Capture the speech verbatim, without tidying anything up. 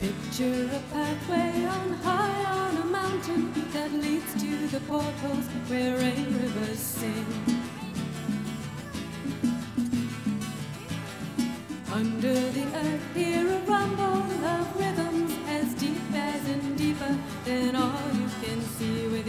Picture a pathway on high on a mountain that leads to the portals where rain rivers sing. Under the earth, hear a rumble of rhythms as deep as and deeper than all you can see with